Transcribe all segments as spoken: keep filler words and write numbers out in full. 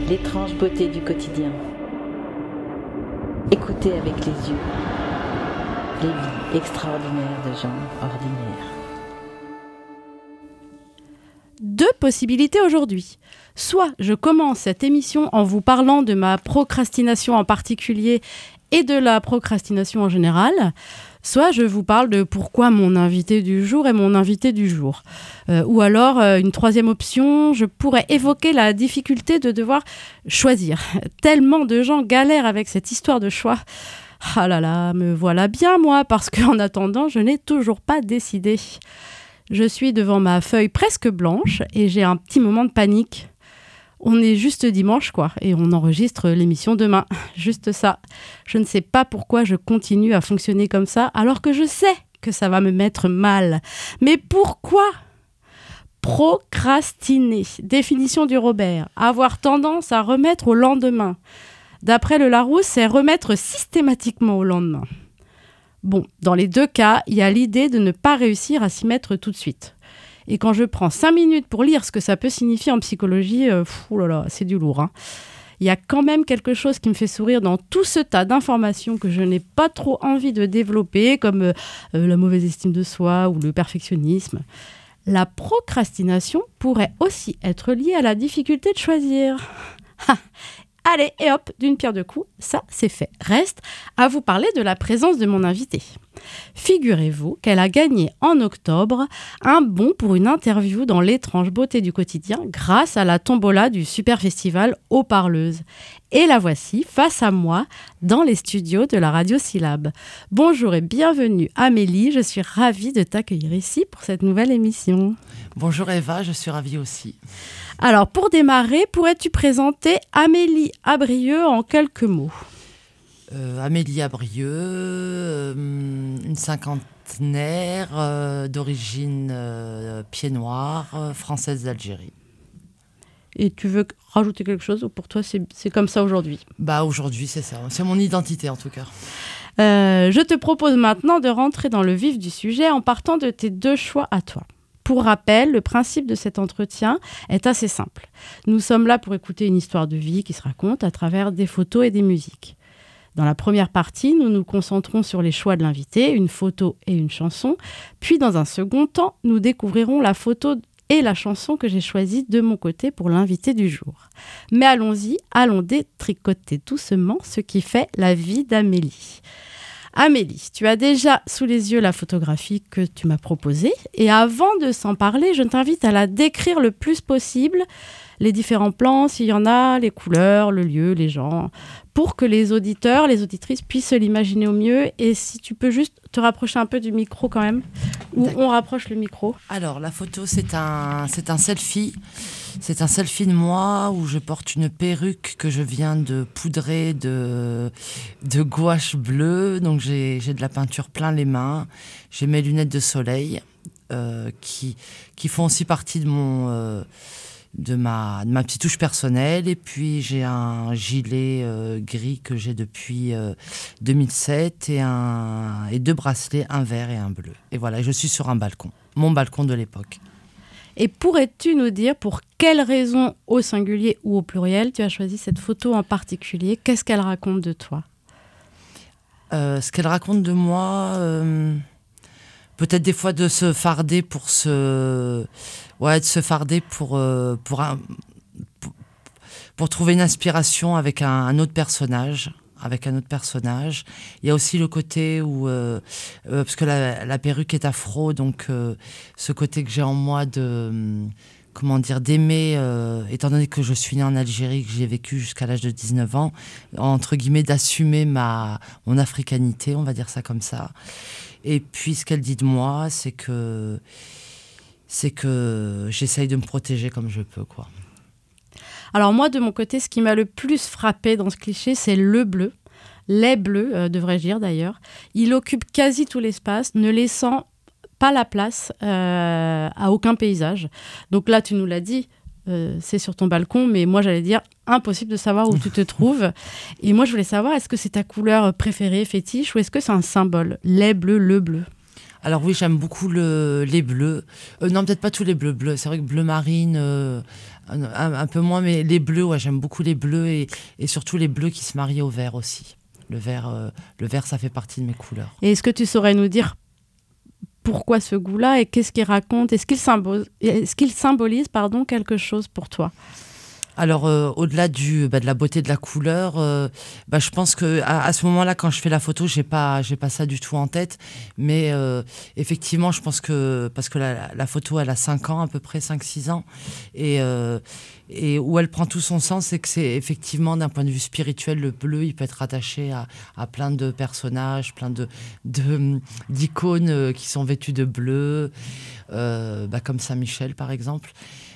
l'étrange beauté du quotidien. Écoutez avec les yeux les vies extraordinaires de gens ordinaires. Deux possibilités aujourd'hui. Soit je commence cette émission en vous parlant de ma procrastination en particulier et de la procrastination en général, soit je vous parle de pourquoi mon invité du jour est mon invité du jour. Euh, ou alors, euh, une troisième option, je pourrais évoquer la difficulté de devoir choisir. Tellement de gens galèrent avec cette histoire de choix. Ah là là, me voilà bien moi, parce qu'en attendant, je n'ai toujours pas décidé. Je suis devant ma feuille presque blanche et j'ai un petit moment de panique. On est juste dimanche, quoi, et on enregistre l'émission demain. Juste ça. Je ne sais pas pourquoi je continue à fonctionner comme ça, alors que je sais que ça va me mettre mal. Mais pourquoi ? Procrastiner. Définition du Robert. Avoir tendance à remettre au lendemain. D'après le Larousse, c'est remettre systématiquement au lendemain. Bon, dans les deux cas, il y a l'idée de ne pas réussir à s'y mettre tout de suite. Et quand je prends cinq minutes pour lire ce que ça peut signifier en psychologie, euh, pff, oh là là, c'est du lourd. Hein. Il y a quand même quelque chose qui me fait sourire dans tout ce tas d'informations que je n'ai pas trop envie de développer, comme euh, la mauvaise estime de soi ou le perfectionnisme. La procrastination pourrait aussi être liée à la difficulté de choisir. Allez, et hop, d'une pierre deux coups, ça c'est fait. Reste à vous parler de la présence de mon invitée. Figurez-vous qu'elle a gagné en octobre un bon pour une interview dans l'étrange beauté du quotidien grâce à la tombola du Super Festival Haut Parleuse. Et la voici face à moi dans les studios de la Radio Syllabe. Bonjour et bienvenue Amélie, je suis ravie de t'accueillir ici pour cette nouvelle émission. Bonjour Eva, je suis ravie aussi. Alors pour démarrer, pourrais-tu présenter Amélie Abrieux en quelques mots ? Euh, Amélie Abrieux, euh, une cinquantenaire euh, d'origine euh, pied noir, euh, française d'Algérie. Et tu veux rajouter quelque chose ou pour toi c'est, c'est comme ça aujourd'hui ? Bah aujourd'hui c'est ça, c'est mon identité en tout cas. Euh, je te propose maintenant de rentrer dans le vif du sujet en partant de tes deux choix à toi. Pour rappel, le principe de cet entretien est assez simple. Nous sommes là pour écouter une histoire de vie qui se raconte à travers des photos et des musiques. Dans la première partie, nous nous concentrons sur les choix de l'invité, une photo et une chanson. Puis dans un second temps, nous découvrirons la photo et la chanson que j'ai choisie de mon côté pour l'invité du jour. Mais allons-y, allons détricoter doucement ce qui fait la vie d'Amélie. Amélie, tu as déjà sous les yeux la photographie que tu m'as proposée. Et avant de s'en parler, je t'invite à la décrire le plus possible, les différents plans, s'il y en a, les couleurs, le lieu, les gens, pour que les auditeurs, les auditrices puissent l'imaginer au mieux. Et si tu peux juste te rapprocher un peu du micro quand même, ou D'accord. On rapproche le micro. Alors, la photo, c'est un, c'est un selfie. C'est un selfie de moi où je porte une perruque que je viens de poudrer de, de gouache bleue. Donc, j'ai, j'ai de la peinture plein les mains. J'ai mes lunettes de soleil euh, qui, qui font aussi partie de mon... Euh, De ma, de ma petite touche personnelle. Et puis j'ai un gilet euh, gris que j'ai depuis euh, deux mille sept et, un, et deux bracelets, un vert et un bleu. Et voilà, je suis sur un balcon, mon balcon de l'époque. Et pourrais-tu nous dire pour quelles raisons, au singulier ou au pluriel, tu as choisi cette photo en particulier ? Qu'est-ce qu'elle raconte de toi ? euh, Ce qu'elle raconte de moi, euh, peut-être des fois de se farder pour se... Ouais, de se farder pour, euh, pour, un, pour, pour trouver une inspiration avec un, un autre personnage. Avec un autre personnage. Il y a aussi le côté où... Euh, euh, parce que la, la perruque est afro, donc euh, ce côté que j'ai en moi de... Comment dire, d'aimer, euh, étant donné que je suis née en Algérie, que j'ai vécu jusqu'à l'âge de dix-neuf ans, entre guillemets, d'assumer ma, mon africanité, on va dire ça comme ça. Et puis, ce qu'elle dit de moi, c'est que... c'est que j'essaye de me protéger comme je peux, quoi. Alors moi, de mon côté, ce qui m'a le plus frappé dans ce cliché, c'est le bleu. Les bleus, euh, devrais-je dire d'ailleurs. Il occupe quasi tout l'espace, ne laissant pas la place euh, à aucun paysage. Donc là, tu nous l'as dit, euh, c'est sur ton balcon, mais moi, j'allais dire, impossible de savoir où tu te trouves. Et moi, je voulais savoir, est-ce que c'est ta couleur préférée, fétiche, ou est-ce que c'est un symbole ? Les bleus, le bleu. Alors oui, j'aime beaucoup le, les bleus. Euh, non, peut-être pas tous les bleus bleus. C'est vrai que bleu marine, euh, un, un, un peu moins, mais les bleus, ouais, j'aime beaucoup les bleus et, et surtout les bleus qui se marient au vert aussi. Le vert, euh, le vert, ça fait partie de mes couleurs. Et est-ce que tu saurais nous dire pourquoi ce goût-là et qu'est-ce qu'il raconte? Est-ce qu'il symbolise, est-ce qu'il symbolise pardon, quelque chose pour toi? Alors, euh, au-delà du, bah, de la beauté de la couleur, euh, bah, je pense que à, à ce moment-là, quand je fais la photo, j'ai pas, j'ai pas ça du tout en tête. Mais euh, effectivement, je pense que parce que la, la photo, elle a cinq ans à peu près, cinq six ans, et euh, et où elle prend tout son sens, c'est que c'est effectivement d'un point de vue spirituel, le bleu, il peut être attaché à, à plein de personnages, plein de, de d'icônes qui sont vêtues de bleu, euh, bah, comme Saint Michel par exemple.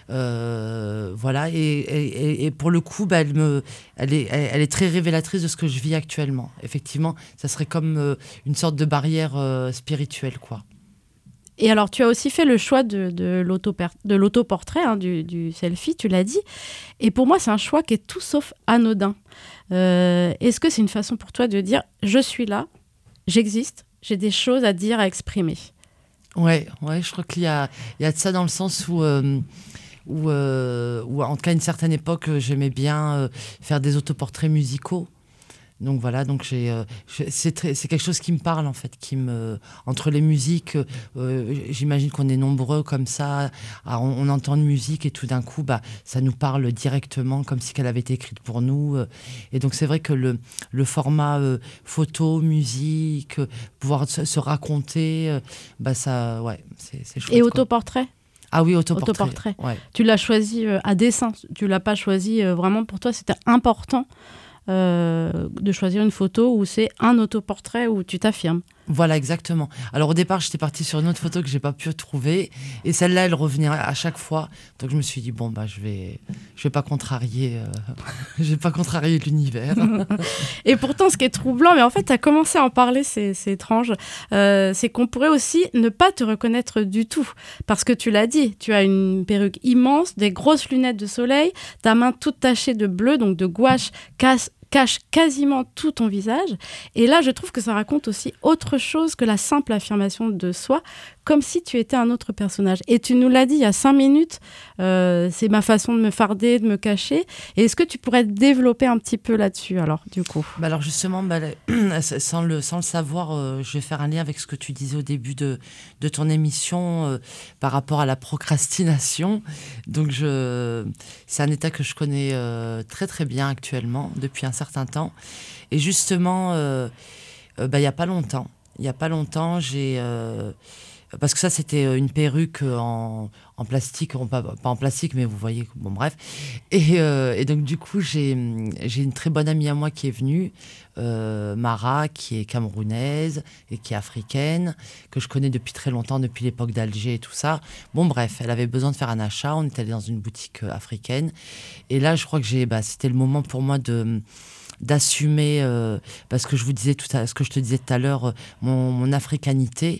Euh, voilà, et, et, et pour le coup, bah, elle, me, elle, est, elle, elle est très révélatrice de ce que je vis actuellement. Effectivement, ça serait comme euh, une sorte de barrière euh, spirituelle, quoi. Et alors, tu as aussi fait le choix de, de, l'auto-per- de l'autoportrait, hein, du, du selfie, tu l'as dit. Et pour moi, c'est un choix qui est tout sauf anodin. Euh, est-ce que c'est une façon pour toi de dire « je suis là, j'existe, j'ai des choses à dire, à exprimer » ? Ouais, ouais, je crois qu'il y a, il y a de ça dans le sens où... Euh, Où, euh, où, en tout cas, à une certaine époque, j'aimais bien euh, faire des autoportraits musicaux. Donc voilà, donc j'ai, euh, c'est, très, c'est quelque chose qui me parle, en fait. Qui me, entre les musiques, euh, j'imagine qu'on est nombreux comme ça. À, on, on entend une musique et tout d'un coup, bah, ça nous parle directement, comme si elle avait été écrite pour nous. Et donc c'est vrai que le, le format euh, photo, musique, euh, pouvoir se, se raconter, euh, bah, ça, ouais, c'est, c'est chouette. Et autoportrait ? Ah oui, autoportrait. autoportrait. Ouais. Tu l'as choisi euh, à dessein, tu l'as pas choisi euh, vraiment pour toi, c'était important euh, de choisir une photo où c'est un autoportrait où tu t'affirmes. Voilà, exactement. Alors au départ, j'étais partie sur une autre photo que j'ai pas pu trouver, et celle-là, elle revenait à chaque fois. Donc je me suis dit bon bah je vais, je vais pas contrarier, euh, je vais pas contrarier l'univers. Et pourtant, ce qui est troublant, mais en fait, tu as commencé à en parler, c'est, c'est étrange, euh, c'est qu'on pourrait aussi ne pas te reconnaître du tout, parce que tu l'as dit, tu as une perruque immense, des grosses lunettes de soleil, ta main toute tachée de bleu, donc de gouache, casse cache quasiment tout ton visage. Et là, je trouve que ça raconte aussi autre chose que la simple affirmation de soi, comme si tu étais un autre personnage. Et tu nous l'as dit il y a cinq minutes, euh, c'est ma façon de me farder, de me cacher. Et est-ce que tu pourrais développer un petit peu là-dessus, alors, du coup ? Bah alors justement, bah, sans, le, sans le savoir, euh, je vais faire un lien avec ce que tu disais au début de, de ton émission euh, par rapport à la procrastination. Donc, je, c'est un état que je connais euh, très très bien actuellement, depuis un certain temps. Et justement, euh, euh, bah, il n'y a pas longtemps, il n'y a pas longtemps, j'ai... Euh, parce que ça, c'était une perruque en, en plastique, pas, pas en plastique, mais vous voyez, bon bref. Et, euh, et donc du coup, j'ai, j'ai une très bonne amie à moi qui est venue, euh, Mara, qui est camerounaise et qui est africaine, que je connais depuis très longtemps, depuis l'époque d'Alger et tout ça. Bon bref, elle avait besoin de faire un achat, on est allé dans une boutique africaine. Et là, je crois que j'ai, bah, c'était le moment pour moi de... d'assumer, euh, parce que je vous disais tout à, ce que je te disais tout à l'heure, euh, mon, mon africanité.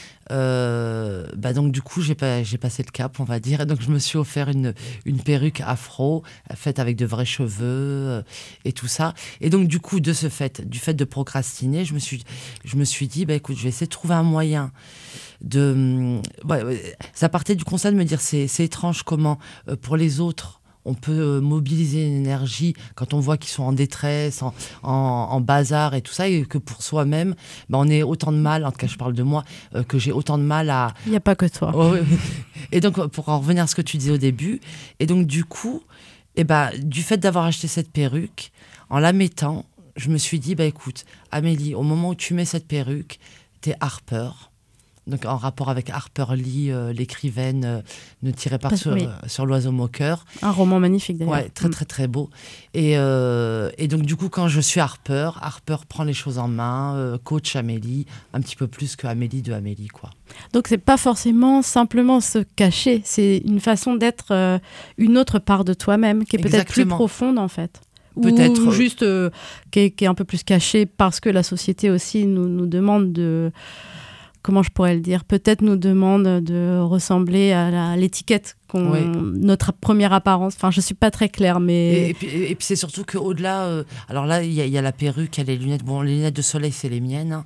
Euh, bah donc du coup j'ai, pas, j'ai passé le cap, on va dire, et donc je me suis offert une, une perruque afro faite avec de vrais cheveux euh, et tout ça. Et donc du coup de ce fait, du fait de procrastiner, je me suis, je me suis dit bah écoute, je vais essayer de trouver un moyen de... Bah, ça partait du constat de me dire c'est, c'est étrange comment euh, pour les autres on peut mobiliser une énergie quand on voit qu'ils sont en détresse, en, en, en bazar et tout ça, et que pour soi-même, ben on est autant de mal, en tout cas je parle de moi, euh, que j'ai autant de mal à... Il n'y a pas que toi. Oh, et donc, pour en revenir à ce que tu disais au début, et donc du coup, eh ben, du fait d'avoir acheté cette perruque, en la mettant, je me suis dit, bah, écoute, Amélie, au moment où tu mets cette perruque, t'es Harper. Donc en rapport avec Harper Lee, euh, l'écrivaine euh, ne tirait pas sur, euh, sur l'oiseau moqueur. Un roman magnifique d'ailleurs. Ouais, très très très beau. Et, euh, et donc du coup quand je suis Harper, Harper prend les choses en main, euh, coach Amélie, un petit peu plus que Amélie de Amélie, quoi. Donc c'est pas forcément simplement se cacher, c'est une façon d'être euh, une autre part de toi-même qui est peut-être Exactement. Plus profonde en fait. Peut-être. Ou juste euh, qui, est, qui est un peu plus cachée parce que la société aussi nous, nous demande de... Comment je pourrais le dire ? Peut-être nous demande de ressembler à, la, à l'étiquette, qu'on, oui. Notre première apparence. Enfin, je ne suis pas très claire, mais... Et, et, puis, et puis c'est surtout qu'au-delà... Euh, alors là, il y, y a la perruque, il y a les lunettes. Bon, les lunettes de soleil, c'est les miennes. Hein.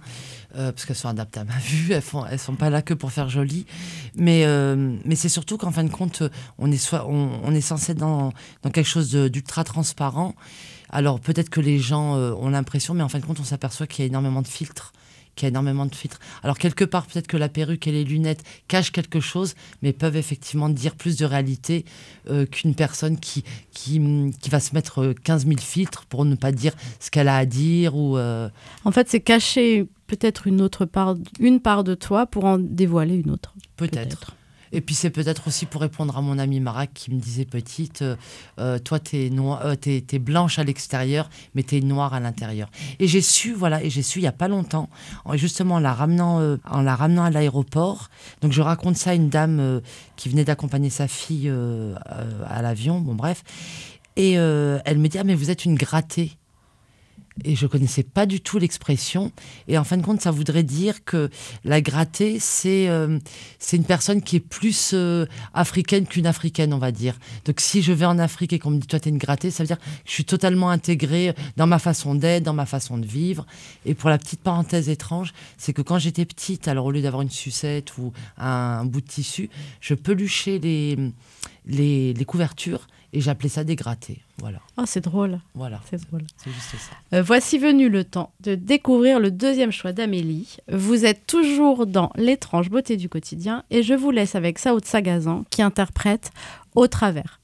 euh, parce qu'elles sont adaptées à ma vue, elles font, elles sont pas là que pour faire joli. Mais, euh, mais c'est surtout qu'en fin de compte, on est, soit, on, on est censé être dans, dans quelque chose de, d'ultra transparent. Alors peut-être que les gens euh, ont l'impression, mais en fin de compte, on s'aperçoit qu'il y a énormément de filtres. Qu'il y a énormément de filtres. Alors quelque part, peut-être que la perruque et les lunettes cachent quelque chose, mais peuvent effectivement dire plus de réalité euh, qu'une personne qui, qui, qui va se mettre quinze mille filtres pour ne pas dire ce qu'elle a à dire. Ou, euh... En fait, c'est cacher peut-être une autre part, une part de toi pour en dévoiler une autre. Peut-être. peut-être. Et puis c'est peut-être aussi pour répondre à mon amie Marac qui me disait petite, euh, euh, toi t'es, noir, euh, t'es, t'es blanche à l'extérieur, mais t'es noire à l'intérieur. Et j'ai su, voilà, et j'ai su il y a pas longtemps, en, justement en la ramenant, euh, en la ramenant à l'aéroport. Donc je raconte ça à une dame euh, qui venait d'accompagner sa fille euh, euh, à l'avion, bon bref, et euh, elle me dit ah mais vous êtes une grattée. Et je connaissais pas du tout l'expression. Et en fin de compte, ça voudrait dire que la grattée, c'est, euh, c'est une personne qui est plus euh, africaine qu'une africaine, on va dire. Donc si je vais en Afrique et qu'on me dit « toi, t'es une grattée », ça veut dire que je suis totalement intégrée dans ma façon d'être, dans ma façon de vivre. Et pour la petite parenthèse étrange, c'est que quand j'étais petite, alors au lieu d'avoir une sucette ou un, un bout de tissu, je peluchais les, les, les couvertures et j'appelais ça des grattés. Voilà. Oh, c'est drôle. Voilà. C'est drôle. C'est juste ça. Euh, voici venu le temps de découvrir le deuxième choix d'Amélie. Vous êtes toujours dans l'étrange beauté du quotidien et je vous laisse avec Sao de Sagazan qui interprète Au travers.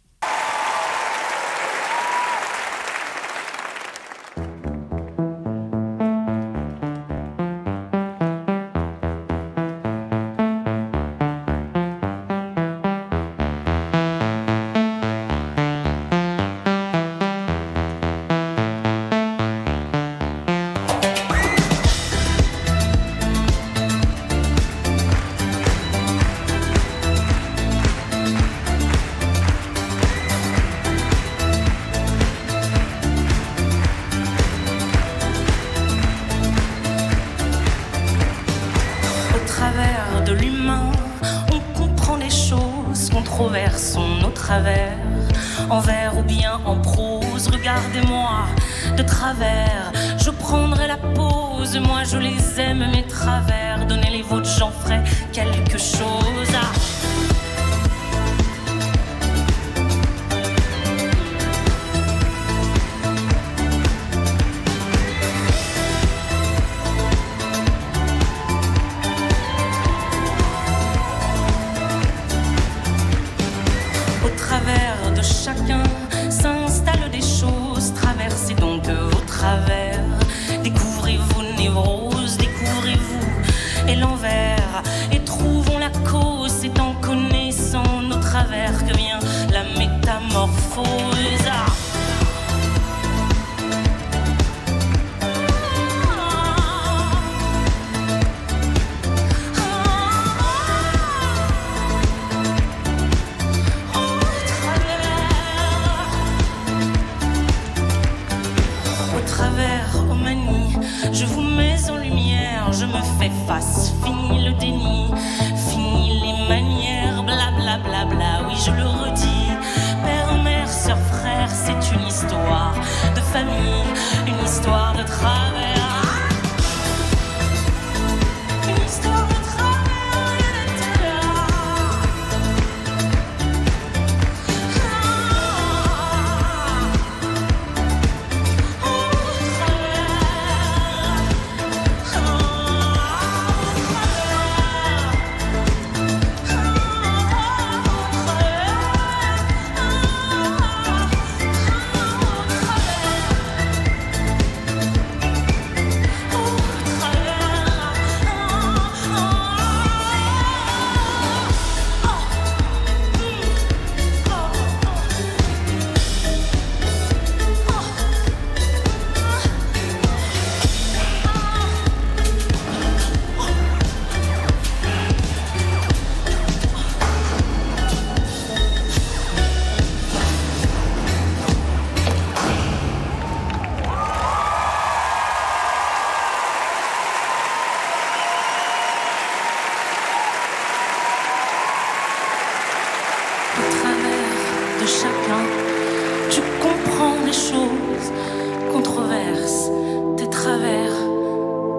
Controversons nos travers, en vers ou bien en prose. Regardez-moi de travers, je prendrai la pause. Moi je les aime, mes travers. Donnez les vôtres, j'en ferai quelque chose. Ah. Chacun s'installe des choses, traversez donc vos travers. Découvrez vos névroses, découvrez-vous et l'envers. Et trouvons la cause, c'est en connaissant nos travers que vient la métamorphose. Ah. Je vous mets en lumière, je me fais face, fini le déni, fini les manières, blablabla, bla, bla, bla, oui je le redis. Père, mère, sœur, frère, c'est une histoire de famille, une histoire de travers. Une histoire de travers.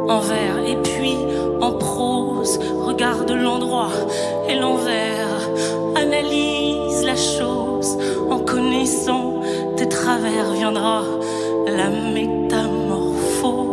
en vers et puis en prose. Regarde l'endroit et l'envers, analyse la chose. En connaissant tes travers viendra la métamorphose.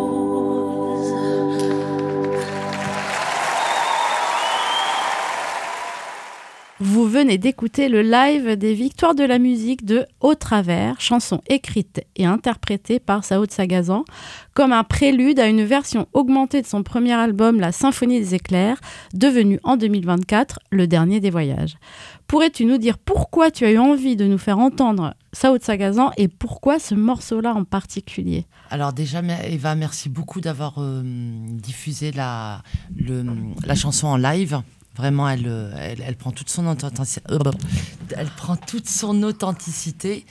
Vous venez d'écouter le live des Victoires de la musique de Au Travers, chanson écrite et interprétée par Sao de Sagazan, comme un prélude à une version augmentée de son premier album, La Symphonie des éclairs, devenu en deux mille vingt-quatre le dernier des voyages. Pourrais-tu nous dire pourquoi tu as eu envie de nous faire entendre Sao de Sagazan et pourquoi ce morceau-là en particulier ? Alors déjà, Eva, merci beaucoup d'avoir euh, diffusé la, le, la chanson en live. Vraiment, elle, elle, elle prend toute son authenticité. Elle prend toute son authenticité.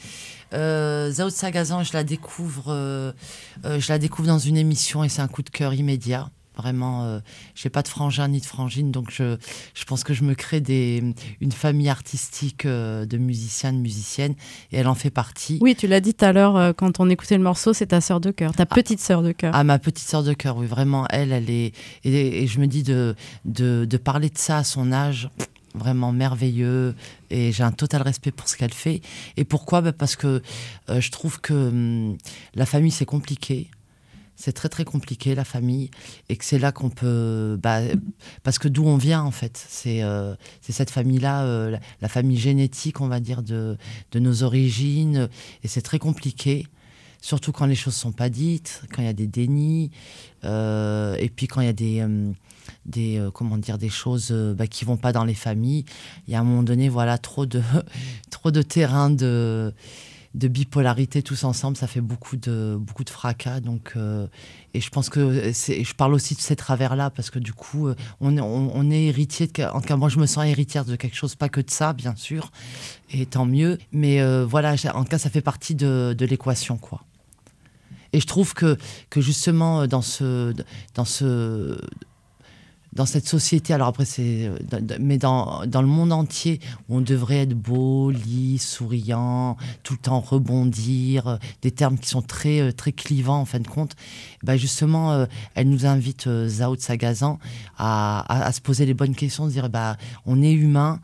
Euh, Sao de Sagazan, je la découvre, euh, euh, je la découvre dans une émission et c'est un coup de cœur immédiat. Vraiment, euh, j'ai pas de frangin ni de frangine, donc je, je pense que je me crée des, une famille artistique euh, de musiciens, de musiciennes, et elle en fait partie. Oui, tu l'as dit tout à l'heure euh, quand on écoutait le morceau, c'est ta sœur de cœur, ta petite ah, sœur de cœur. Ah, ma petite sœur de cœur, oui, vraiment, elle, elle est, et, et je me dis de, de, de parler de ça à son âge. Vraiment merveilleux et j'ai un total respect pour ce qu'elle fait. Et pourquoi ? Bah parce que euh, je trouve que hum, la famille c'est compliqué. C'est très très compliqué la famille et que c'est là qu'on peut bah, parce que d'où on vient en fait c'est, euh, c'est cette famille là euh, la, la famille génétique on va dire de, de nos origines et c'est très compliqué surtout quand les choses sont pas dites, quand il y a des dénis euh, et puis quand il y a des euh, des euh, comment dire des choses euh, bah, qui vont pas dans les familles. Il y a à un moment donné voilà trop de trop de terrain de de bipolarité tous ensemble, ça fait beaucoup de beaucoup de fracas. Donc euh, et je pense que c'est, je parle aussi de ces travers-là parce que du coup on, on, on est héritier de, en tout cas moi je me sens héritière de quelque chose, pas que de ça bien sûr, et tant mieux. Mais euh, voilà, en tout cas ça fait partie de, de l'équation quoi. Et je trouve que que justement dans ce dans ce dans cette société, alors après c'est, mais dans dans le monde entier où on devrait être beau, lisse, souriant, tout le temps rebondir, des termes qui sont très très clivants en fin de compte. Bah justement, euh, elle nous invite euh, Sao de Sagazan à, à à se poser les bonnes questions, de dire bah on est humain,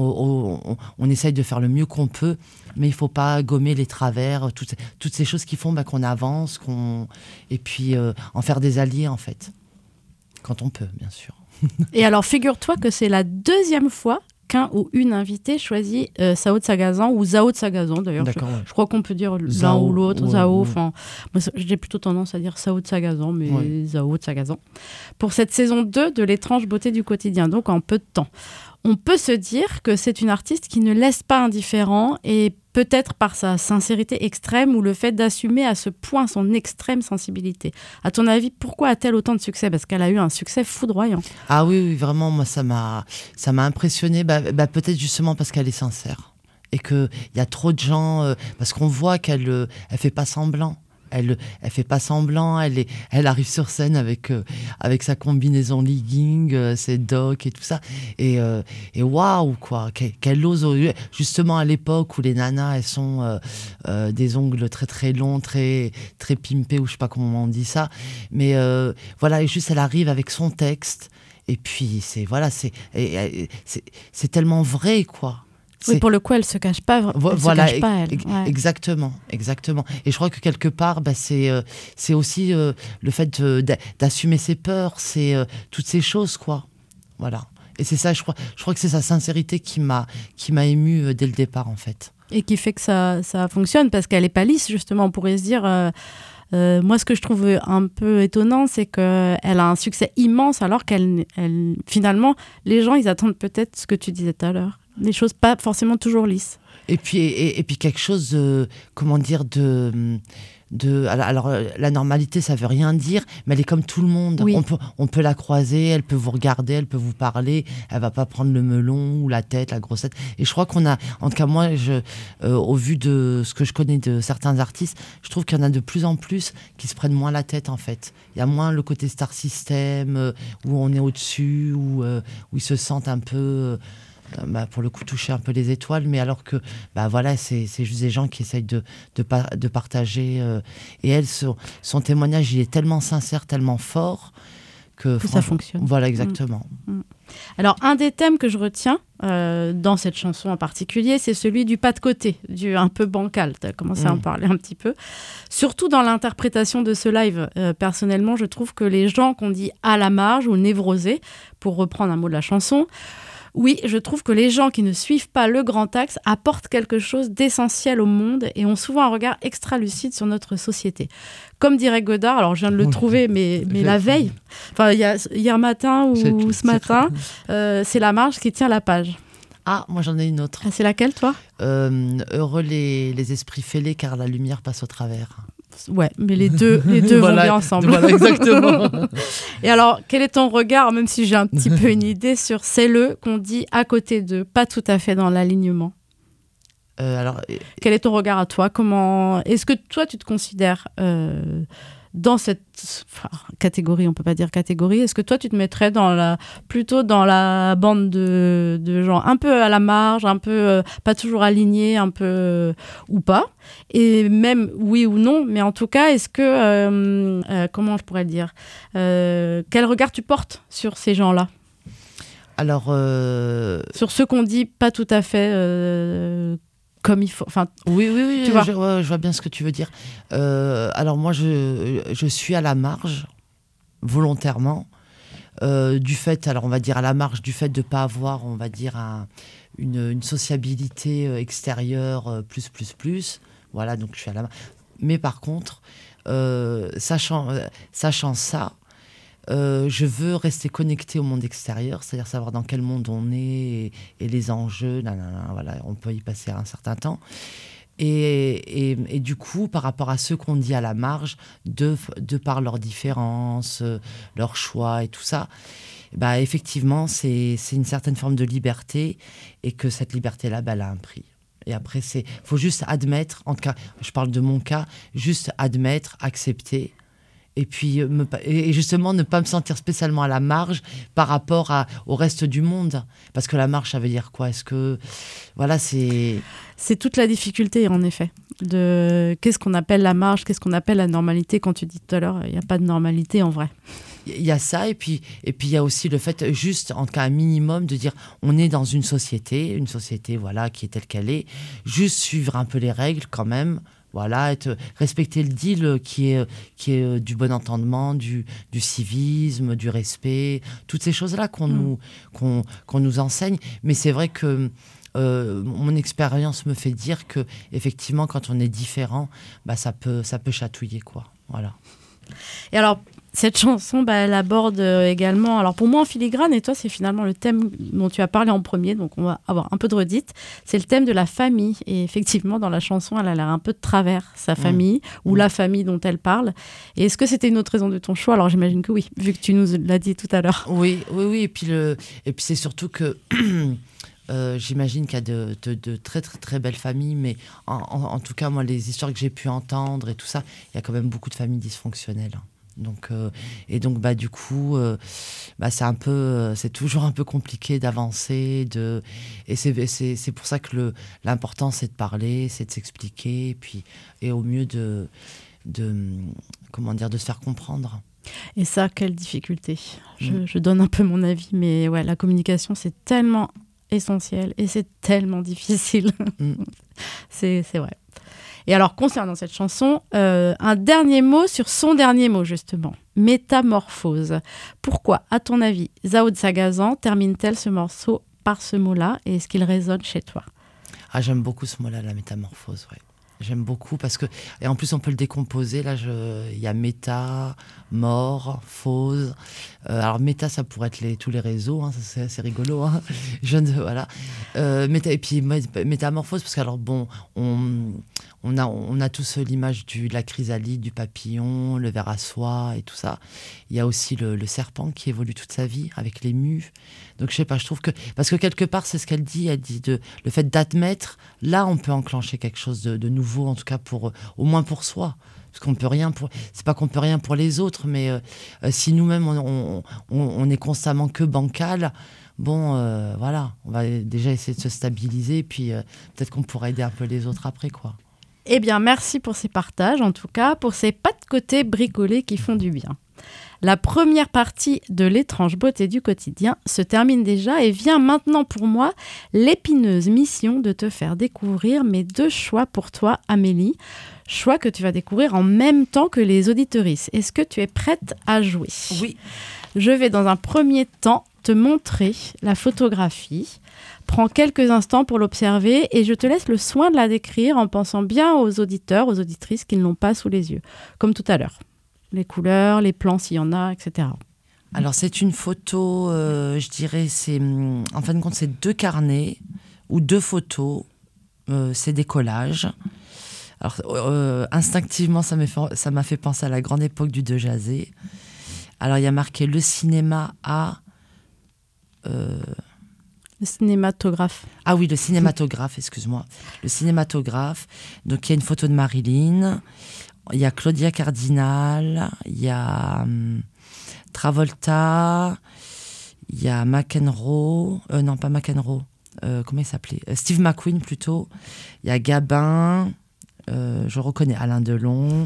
on, on, on essaye de faire le mieux qu'on peut, mais il faut pas gommer les travers, toutes toutes ces choses qui font bah, qu'on avance, qu'on et puis euh, en faire des alliés en fait, quand on peut bien sûr. Et alors, figure-toi que c'est la deuxième fois qu'un ou une invitée choisit euh, Sao de Sagazan ou Zao de Sagazan, d'ailleurs. Je, ouais. je crois qu'on peut dire l'un Zao, ou l'autre, ouais, Zao. Enfin, ouais. Moi, j'ai plutôt tendance à dire Sao de Sagazan, mais ouais. Zao de Sagazan. Pour cette saison deux de L'étrange beauté du quotidien, donc en peu de temps. On peut se dire que c'est une artiste qui ne laisse pas indifférent et peut-être par sa sincérité extrême ou le fait d'assumer à ce point son extrême sensibilité. À ton avis, pourquoi a-t-elle autant de succès ? Parce qu'elle a eu un succès foudroyant. Ah oui, oui vraiment, moi ça m'a, ça m'a impressionné. Bah, bah, peut-être justement parce qu'elle est sincère et qu'il y a trop de gens, euh, parce qu'on voit qu'elle ne euh, fait pas semblant. Elle, elle fait pas semblant, elle, est, elle arrive sur scène avec, euh, avec sa combinaison legging, euh, ses docks et tout ça. Et, euh, et waouh, quoi, qu'elle, qu'elle ose, justement à l'époque où les nanas, elles sont euh, euh, des ongles très très longs, très, très pimpés, ou je sais pas comment on dit ça. Mais euh, voilà, et juste elle arrive avec son texte. Et puis, c'est, voilà, c'est, et, et, c'est, c'est tellement vrai, quoi. Oui, c'est... pour le coup, elle se cache pas. Elle voilà, se cache pas, elle. Ouais. Exactement, exactement. Et je crois que quelque part, bah, c'est euh, c'est aussi euh, le fait de, d'assumer ses peurs, c'est euh, toutes ces choses, quoi. Voilà. Et c'est ça, je crois. Je crois que c'est sa sincérité qui m'a qui m'a émue euh, dès le départ, en fait. Et qui fait que ça ça fonctionne parce qu'elle est pas lisse, justement. On pourrait se dire. Euh... Euh, moi, ce que je trouve un peu étonnant, c'est qu'elle a un succès immense alors qu'elle, elle, finalement, les gens, ils attendent peut-être ce que tu disais tout à l'heure. Des choses pas forcément toujours lisses. Et puis, et, et puis quelque chose, de, comment dire, de... de alors, la normalité, ça veut rien dire, mais elle est comme tout le monde. Oui. On peut, on peut la croiser, elle peut vous regarder, elle peut vous parler, elle va pas prendre le melon ou la tête, la grosse tête. Et je crois qu'on a, en tout cas moi, je, euh, au vu de ce que je connais de certains artistes, je trouve qu'il y en a de plus en plus qui se prennent moins la tête, en fait. Il y a moins le côté star system, euh, où on est au-dessus, où, euh, où ils se sentent un peu... Euh, bah, pour le coup, toucher un peu les étoiles, mais alors que, bah voilà, c'est, c'est juste des gens qui essayent de, de, de partager. Euh, et elle, son, son témoignage, il est tellement sincère, tellement fort que, que ça fonctionne. Voilà, exactement. Mmh. Mmh. Alors, un des thèmes que je retiens euh, dans cette chanson en particulier, c'est celui du pas de côté, du un peu bancal. Tu as commencé mmh. à en parler un petit peu. Surtout dans l'interprétation de ce live. Euh, personnellement, je trouve que les gens qu'on dit à la marge ou névrosés, pour reprendre un mot de la chanson, oui, je trouve que les gens qui ne suivent pas le grand axe apportent quelque chose d'essentiel au monde et ont souvent un regard extra-lucide sur notre société. Comme dirait Godard, alors je viens de le trouver, mais, mais la veille, enfin y a, hier matin ou c'est, ce matin, euh, c'est la marge qui tient la page. Ah, moi j'en ai une autre. Ah, c'est laquelle, toi ? euh, Heureux les, les esprits fêlés, car la lumière passe au travers. Ouais, mais les deux, les deux voilà, vont bien ensemble. Voilà, exactement. Et alors, quel est ton regard, même si j'ai un petit peu une idée, sur c'est le qu'on dit à côté d'eux, pas tout à fait dans l'alignement euh, alors, Quel est ton regard à toi ? Comment est-ce que toi, tu te considères euh, dans cette enfin, catégorie, on peut pas dire catégorie, est-ce que toi, tu te mettrais dans la, plutôt dans la bande de, de gens un peu à la marge, un peu euh, pas toujours alignés, un peu euh, ou pas ? Et même oui ou non, mais en tout cas, est-ce que, euh, euh, comment je pourrais le dire, euh, quel regard tu portes sur ces gens-là ? Alors, euh... sur ceux qu'on dit pas tout à fait euh, comme il faut. Enfin, oui, oui, oui, tu vois. Je, ouais, je vois bien ce que tu veux dire. Euh, alors moi, je, je suis à la marge, volontairement, euh, du fait, alors on va dire à la marge, du fait de ne pas avoir, on va dire, un, une, une sociabilité extérieure plus, plus, plus. Voilà, donc je suis à la marge. Mais par contre, euh, sachant, euh, sachant ça, Euh, je veux rester connecté au monde extérieur, c'est-à-dire savoir dans quel monde on est et, et les enjeux, nan, nan, nan, voilà, on peut y passer un certain temps. Et, et, et du coup, par rapport à ceux qu'on dit à la marge, de, de par leurs différences, euh, leurs choix et tout ça, bah, effectivement, c'est, c'est une certaine forme de liberté et que cette liberté-là, bah, elle a un prix. Et après, il faut juste admettre, en tout cas, je parle de mon cas, juste admettre, accepter. Et puis, me, et justement, ne pas me sentir spécialement à la marge par rapport à, au reste du monde. Parce que la marge, ça veut dire quoi ? Est-ce que... Voilà, c'est... C'est toute la difficulté, en effet. De qu'est-ce qu'on appelle la marge ? Qu'est-ce qu'on appelle la normalité ? Quand tu dis tout à l'heure, il n'y a pas de normalité, en vrai. Il y a ça, et puis et puis il y a aussi le fait, juste, en tout cas, un minimum, de dire on est dans une société, une société, voilà, qui est telle qu'elle est. Juste suivre un peu les règles, quand même. Voilà, être, respecter le deal qui est, qui est du bon entendement, du, du civisme, du respect, toutes ces choses-là qu'on, mmh. nous, qu'on, qu'on nous enseigne. Mais c'est vrai que euh, mon expérience me fait dire que, effectivement, quand on est différent, bah, ça peut, ça peut chatouiller, quoi. Voilà. Et alors, cette chanson, bah, elle aborde également, alors pour moi en filigrane, et toi c'est finalement le thème dont tu as parlé en premier, donc on va avoir un peu de redite, c'est le thème de la famille. Et effectivement, dans la chanson, elle a l'air un peu de travers, sa famille, mmh. ou mmh. la famille dont elle parle. Et est-ce que c'était une autre raison de ton choix ? Alors j'imagine que oui, vu que tu nous l'as dit tout à l'heure. Oui, oui, oui. Et puis, le... et puis c'est surtout que... Euh, j'imagine qu'il y a de, de, de très, très, très belles familles, mais en, en, en tout cas, moi, les histoires que j'ai pu entendre et tout ça, il y a quand même beaucoup de familles dysfonctionnelles. Donc, euh, et donc, bah, du coup, euh, bah, c'est un peu, euh, c'est toujours un peu compliqué d'avancer. De, et c'est, c'est, c'est pour ça que le, l'important, c'est de parler, c'est de s'expliquer, et, puis, et au mieux de, de, comment dire, de se faire comprendre. Et ça, quelle difficulté. Je, mmh. je donne un peu mon avis, mais ouais, la communication, c'est tellement essentiel et c'est tellement difficile. Mm. c'est, c'est vrai. Et alors, concernant cette chanson, euh, un dernier mot sur son dernier mot, justement. Métamorphose. Pourquoi, à ton avis, Zao de Sagazan termine-t-elle ce morceau par ce mot-là et est-ce qu'il résonne chez toi ? Ah, j'aime beaucoup ce mot-là, la métamorphose, ouais. J'aime beaucoup parce que... Et en plus, on peut le décomposer. Là, je... il y a méta, mort, phose. Euh, alors, méta, ça pourrait être les... tous les réseaux. Hein, ça, c'est assez rigolo. Hein. Je ne... Voilà. Euh, méta... Et puis, métamorphose, parce que, alors, bon, on... On a, on a tous l'image du, de la chrysalide, du papillon, le ver à soie et tout ça. Il y a aussi le, le serpent qui évolue toute sa vie avec les mues. Donc, je sais pas, je trouve que... Parce que quelque part, c'est ce qu'elle dit. Elle dit de, le fait d'admettre, là, on peut enclencher quelque chose de, de nouveau. nouveau, en tout cas pour, au moins pour soi. Parce qu'on peut rien pour, c'est pas qu'on peut rien pour les autres, mais euh, si nous-mêmes on, on, on, on est constamment que bancal, bon, euh, voilà, on va déjà essayer de se stabiliser, puis euh, peut-être qu'on pourra aider un peu les autres après, quoi. Eh bien, merci pour ces partages, en tout cas, pour ces pas de côté bricolés qui font du bien. La première partie de l'étrange beauté du quotidien se termine déjà et vient maintenant pour moi l'épineuse mission de te faire découvrir mes deux choix pour toi, Amélie. Choix que tu vas découvrir en même temps que les auditrices. Est-ce que tu es prête à jouer ? Oui. Je vais dans un premier temps te montrer la photographie. Prends quelques instants pour l'observer et je te laisse le soin de la décrire en pensant bien aux auditeurs, aux auditrices qui ne l'ont pas sous les yeux, comme tout à l'heure. Les couleurs, les plans s'il y en a, et cetera. Alors c'est une photo, euh, je dirais, c'est, en fin de compte, c'est deux carnets ou deux photos, euh, c'est des collages. Alors euh, instinctivement, ça m'a fait, ça m'a fait penser à la grande époque du De Jazé. Alors il y a marqué le cinéma à... Euh... Le cinématographe. Ah oui, le cinématographe, excuse-moi. Le cinématographe. Donc il y a une photo de Marilyn. Il y a Claudia Cardinal, il y a um, Travolta, il y a McEnroe, euh, non pas McEnroe, euh, comment il s'appelait euh, Steve McQueen plutôt. Il y a Gabin, euh, je reconnais Alain Delon,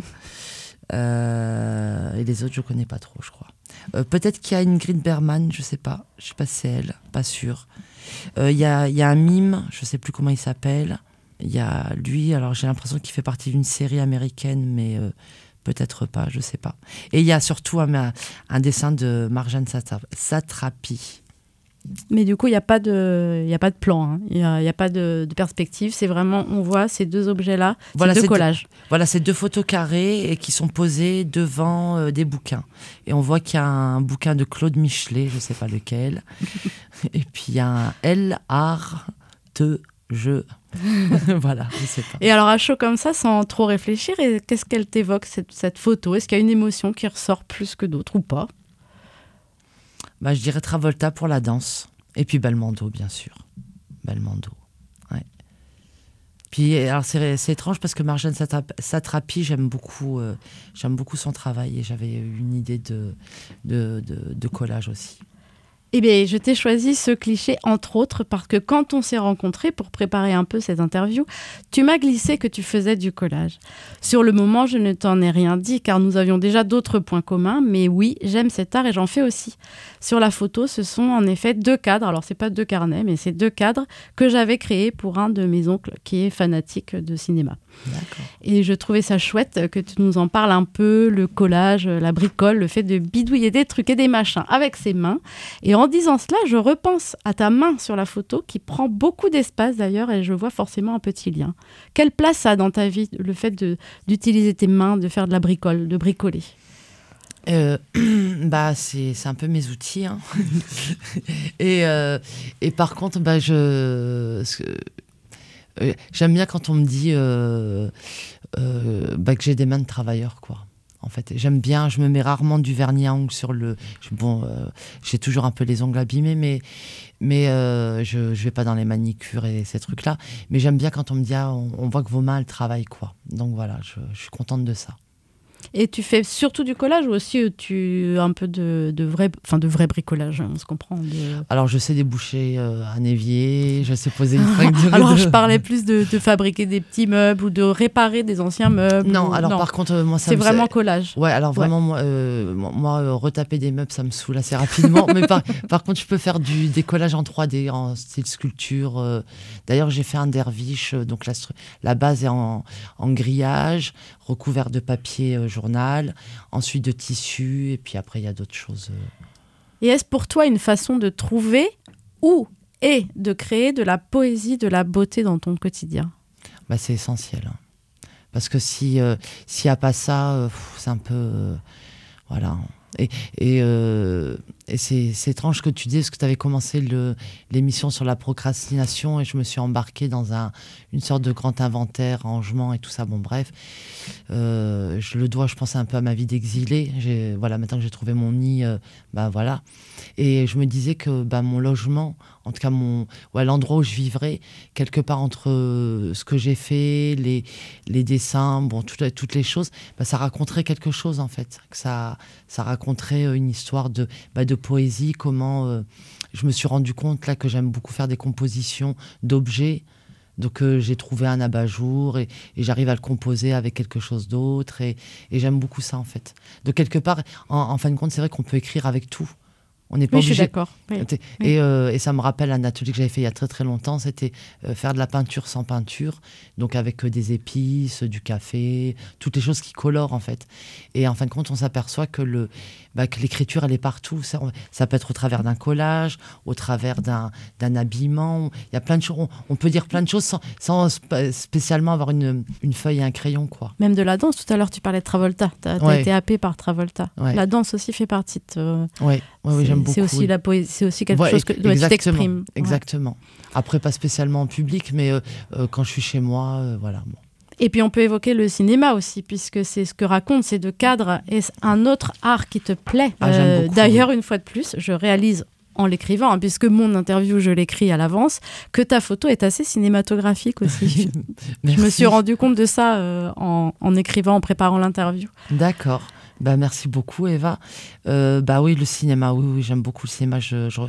euh, et les autres je connais pas trop, je crois. Euh, peut-être qu'il y a Ingrid Bergman, je sais pas, je sais pas si c'est elle, pas sûr. Euh, il y a, il y a un mime, je sais plus comment il s'appelle. Il y a lui, alors j'ai l'impression qu'il fait partie d'une série américaine, mais euh, peut-être pas, je sais pas. Et il y a surtout un, un dessin de Marjane Satrapi. Mais du coup, il n'y a pas de, il y a pas de plan, hein. Il n'y a, y a pas de, de perspective. C'est vraiment, on voit ces deux objets-là, voilà, ces deux collages. Deux, voilà, ces deux photos carrées et qui sont posées devant euh, des bouquins. Et on voit qu'il y a un bouquin de Claude Michelet, je sais pas lequel. Et puis il y a un L art de je... voilà, je sais pas. Et alors à chaud comme ça, sans trop réfléchir, et qu'est-ce qu'elle t'évoque cette, cette photo ? Est-ce qu'il y a une émotion qui ressort plus que d'autres ou pas ? Bah, je dirais Travolta pour la danse. Et puis Belmondo, bien sûr. Belmondo, ouais. Puis alors c'est, c'est étrange parce que Marjane Satrapi, j'aime beaucoup, euh, j'aime beaucoup son travail et j'avais une idée de, de, de, de collage aussi. Eh bien, je t'ai choisi ce cliché, entre autres, parce que quand on s'est rencontrés pour préparer un peu cette interview, tu m'as glissé que tu faisais du collage. Sur le moment, je ne t'en ai rien dit, car nous avions déjà d'autres points communs, mais oui, j'aime cet art et j'en fais aussi. Sur la photo, ce sont en effet deux cadres, alors c'est pas deux carnets, mais c'est deux cadres que j'avais créés pour un de mes oncles qui est fanatique de cinéma. D'accord. Et je trouvais ça chouette que tu nous en parles un peu, le collage, la bricole, le fait de bidouiller des trucs et des machins avec ses mains. Et en disant cela, je repense à ta main sur la photo qui prend beaucoup d'espace d'ailleurs et je vois forcément un petit lien. Quelle place ça a dans ta vie, le fait de, d'utiliser tes mains, de faire de la bricole, de bricoler ? Euh, bah c'est c'est un peu mes outils hein. et euh, et par contre bah je euh, j'aime bien quand on me dit euh, euh, bah que j'ai des mains de travailleur quoi. En fait, j'aime bien, je me mets rarement du vernis à ongles sur le... Bon, euh, j'ai toujours un peu les ongles abîmés, mais, mais euh, je ne vais pas dans les manicures et ces trucs-là. Mais j'aime bien quand on me dit, ah, on, on voit que vos mains, elles travaillent, quoi. Donc voilà, je, je suis contente de ça. Et tu fais surtout du collage ou aussi tu un peu de, de vrai, enfin de vrai bricolage, on se comprend. De... Alors je sais déboucher euh, un évier, je sais poser une fringue de... Alors je parlais plus de, de fabriquer des petits meubles ou de réparer des anciens meubles. Non, ou... alors non. par contre moi ça c'est me... vraiment collage. Ouais, alors vraiment ouais. moi, euh, moi euh, retaper des meubles ça me saoule assez rapidement. Mais par, par contre je peux faire du décollage en trois D, en style sculpture. Euh... D'ailleurs j'ai fait un derviche, euh, donc la, la base est en, en grillage, recouvert de papier euh, journal, ensuite de tissu, et puis après il y a d'autres choses. Et est-ce pour toi une façon de trouver ou et de créer de la poésie, de la beauté dans ton quotidien ? Bah, c'est essentiel. Hein. Parce que si, euh, s'il n'y a pas ça, euh, pff, c'est un peu... Euh, voilà. Et, et, euh, et c'est, c'est étrange que tu dises que tu avais commencé le, l'émission sur la procrastination et je me suis embarquée dans un, une sorte de grand inventaire, rangement et tout ça. Bon, bref, euh, je le dois, je pense, un peu à ma vie d'exilé. J'ai, voilà, maintenant que j'ai trouvé mon nid, euh, bah voilà. Et je me disais que bah, mon logement, en tout cas mon, ouais, l'endroit où je vivrais, quelque part entre euh, ce que j'ai fait, les, les dessins, bon, toutes, toutes les choses, bah, ça raconterait quelque chose en fait. Que ça, ça raconterait une histoire de, bah, de poésie, comment euh, je me suis rendu compte là que j'aime beaucoup faire des compositions d'objets. Donc euh, j'ai trouvé un abat-jour et, et j'arrive à le composer avec quelque chose d'autre et, et j'aime beaucoup ça en fait. De quelque part, en, en fin de compte, c'est vrai qu'on peut écrire avec tout. On n'est pas oui, obligé. Je suis d'accord. Oui. Et, oui. euh, et ça me rappelle un atelier que j'avais fait il y a très très longtemps, c'était euh, faire de la peinture sans peinture, donc avec euh, des épices, du café, toutes les choses qui colorent en fait. Et en fin de compte, on s'aperçoit que, le, bah, que l'écriture, elle est partout. Ça, ça peut être au travers d'un collage, au travers d'un, d'un habillement. Il y a plein de choses. On, on peut dire plein de choses sans, sans spécialement avoir une, une feuille et un crayon, quoi. Même de la danse. Tout à l'heure, tu parlais de Travolta. Tu as ouais. été happé par Travolta. Ouais. La danse aussi fait partie de... Euh, oui, ouais, ouais, j'aime beaucoup. C'est aussi, oui. la poésie, c'est aussi quelque ouais, chose que dont tu t'exprimes. Exactement. Ouais. Après, pas spécialement en public, mais euh, euh, quand je suis chez moi, euh, voilà. Bon. Et puis on peut évoquer le cinéma aussi, puisque c'est ce que raconte ces deux cadres. Est-ce un autre art qui te plaît ? ah, j'aime beaucoup, D'ailleurs, oui. une fois de plus, je réalise en l'écrivant, hein, puisque mon interview, je l'écris à l'avance, que ta photo est assez cinématographique aussi. Je me suis rendu compte de ça euh, en, en écrivant, en préparant l'interview. D'accord. Bah, merci beaucoup, Eva. Euh, bah oui, le cinéma, oui, oui, j'aime beaucoup le cinéma. Je, je,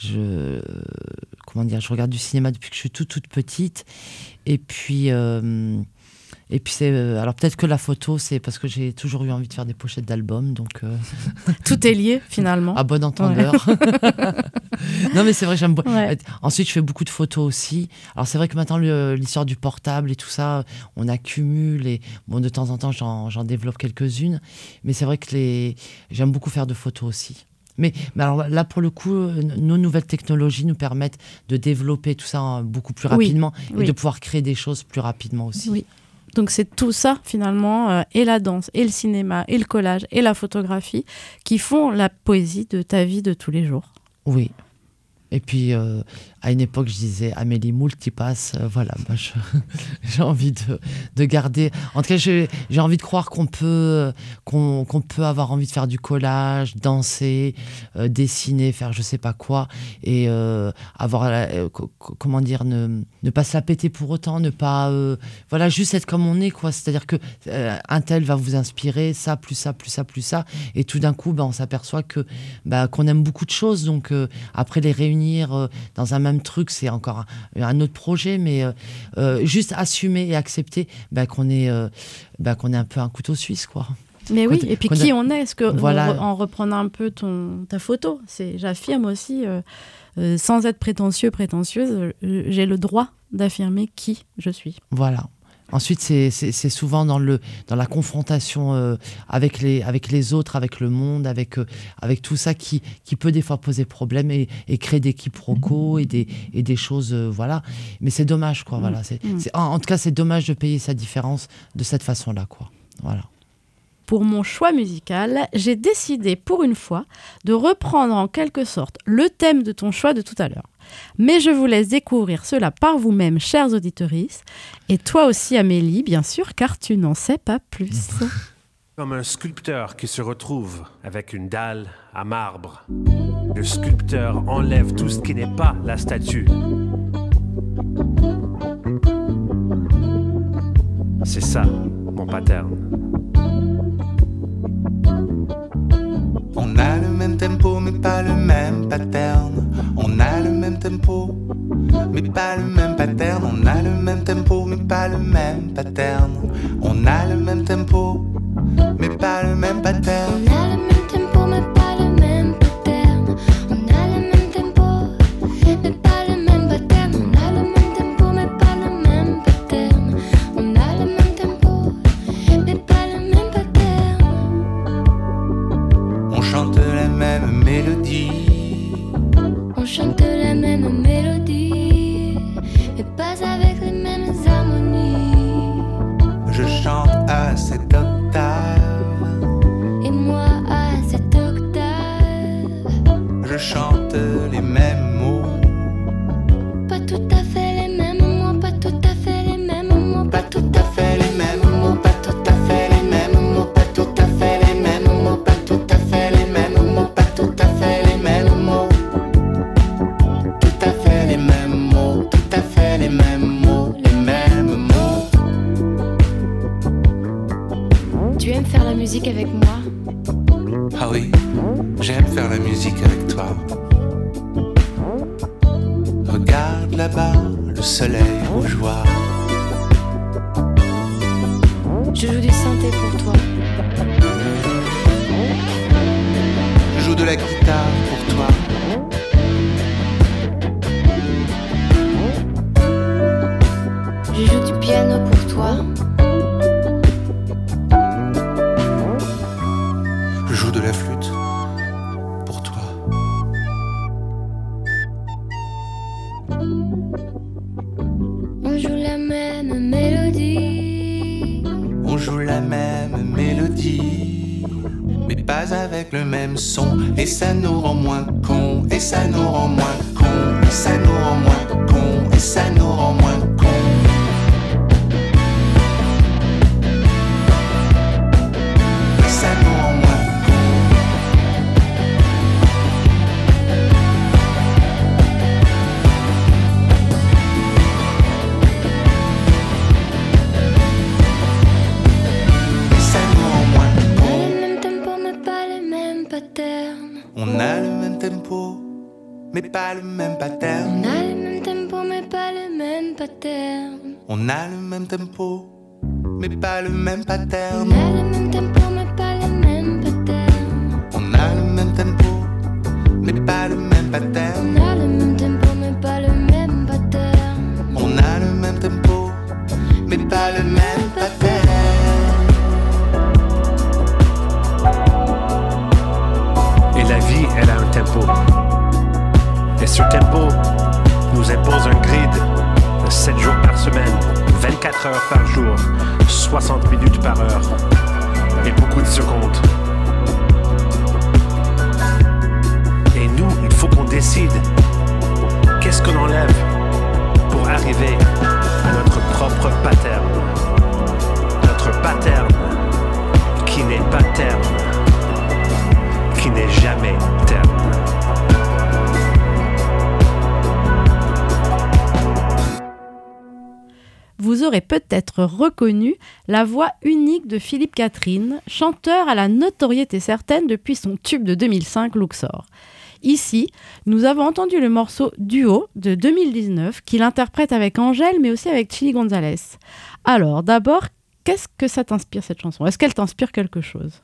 je, comment dire, je regarde du cinéma depuis que je suis toute, toute petite. Et puis, euh, et puis c'est, alors peut-être que la photo, c'est parce que j'ai toujours eu envie de faire des pochettes d'albums, donc euh... tout est lié finalement. À bon entendeur. Ouais. Non, mais c'est vrai, j'aime beaucoup. Ouais. Ensuite, je fais beaucoup de photos aussi. Alors c'est vrai que maintenant le, l'histoire du portable et tout ça, on accumule et bon, de temps en temps, j'en, j'en développe quelques-unes. Mais c'est vrai que les, j'aime beaucoup faire de photos aussi. Mais, mais alors là, pour le coup, nos nouvelles technologies nous permettent de développer tout ça beaucoup plus rapidement oui, et oui. de pouvoir créer des choses plus rapidement aussi. Oui. Donc c'est tout ça finalement, euh, et la danse, et le cinéma, et le collage, et la photographie, qui font la poésie de ta vie de tous les jours. Oui. Et puis, euh, à une époque, je disais Amélie Multipass. Euh, voilà, bah, je, j'ai envie de, de garder... En tout cas, j'ai, j'ai envie de croire qu'on peut, qu'on, qu'on peut avoir envie de faire du collage, danser, euh, dessiner, faire je sais pas quoi, et euh, avoir... Euh, comment dire, ne, ne pas se la péter pour autant, ne pas... Euh, voilà, juste être comme on est, quoi. C'est-à-dire que euh, un tel va vous inspirer, ça, plus ça, plus ça, plus ça. Et tout d'un coup, bah, on s'aperçoit que, bah, qu'on aime beaucoup de choses. Donc, euh, après les réunions, dans un même truc, c'est encore un, un autre projet, mais euh, euh, juste assumer et accepter bah, qu'on est, euh, bah, qu'on est un peu un couteau suisse, quoi. Mais oui, et puis qui a... on est, est-ce que, voilà. en, en reprenant un peu ton, ta photo, c'est, j'affirme aussi, euh, euh, sans être prétentieux, prétentieuse, euh, j'ai le droit d'affirmer qui je suis. Voilà. Ensuite, c'est, c'est, c'est souvent dans, le, dans la confrontation euh, avec, les, avec les autres, avec le monde, avec, euh, avec tout ça qui, qui peut des fois poser problème et, et créer des quiproquos et des, et des choses, euh, voilà. Mais c'est dommage, quoi, mmh. voilà. C'est, mmh. c'est, en, en tout cas, c'est dommage de payer sa différence de cette façon-là, quoi. Voilà. Pour mon choix musical, j'ai décidé pour une fois de reprendre en quelque sorte le thème de ton choix de tout à l'heure. Mais je vous laisse découvrir cela par vous-même, chers auditorices. Et toi aussi, Amélie, bien sûr, car tu n'en sais pas plus. Comme un sculpteur qui se retrouve avec une dalle à marbre. Le sculpteur enlève tout ce qui n'est pas la statue. C'est ça, mon pattern. On a le même tempo mais pas le même pattern. On a le même tempo mais pas le même pattern. On a le même tempo mais pas le même pattern. On a le même tempo mais pas le même pattern. On a le même tempo mais pas le même pattern. On a le même tempo mais pas le même pattern. On a le même tempo mais pas le même pattern. On a le même tempo mais pas le même pattern. On chante la même mélodie. On chante la même mélodie, mais pas avec les mêmes harmonies. Je chante à cette octave, et moi Tu aimes faire la musique avec moi? Ah oui, j'aime faire la musique avec toi. Regarde là-bas, le soleil rougeoir. Je joue du synthé pour toi. Je joue de la guitare pour toi. Je joue du piano pour toi. Je joue de la flûte pour toi. On joue la même mélodie. On joue la même mélodie, mais pas avec le même son. Et ça nous rend moins cons, et ça nous rend moins cons, et ça nous rend moins cons, et ça nous rend moins cons. Et ça nous rend moins On a le même tempo, mais pas le même pattern. On a le même tempo, mais pas le même pattern. On a le même tempo, mais pas le même pattern. On a le même tempo, mais pas le même pattern. On a le même tempo, mais pas le même pattern. On a le même tempo, mais pas le même pattern. On a le même tempo, mais pas le même pattern. Et la vie, elle a un tempo. Et ce tempo nous impose un grid de sept jours par semaine, vingt-quatre heures par jour, soixante minutes par heure et beaucoup de secondes. Et nous, il faut qu'on décide qu'est-ce qu'on enlève pour arriver à notre propre pattern. Notre pattern qui n'est pas terme, qui n'est jamais terme. Vous aurez peut-être reconnu la voix unique de Philippe Catherine, chanteur à la notoriété certaine depuis son tube de deux mille cinq, Luxor. Ici, nous avons entendu le morceau Duo de deux mille dix-neuf qu'il interprète avec Angèle, mais aussi avec Chilly González. Alors, d'abord, qu'est-ce que ça t'inspire, cette chanson? Est-ce qu'elle t'inspire quelque chose?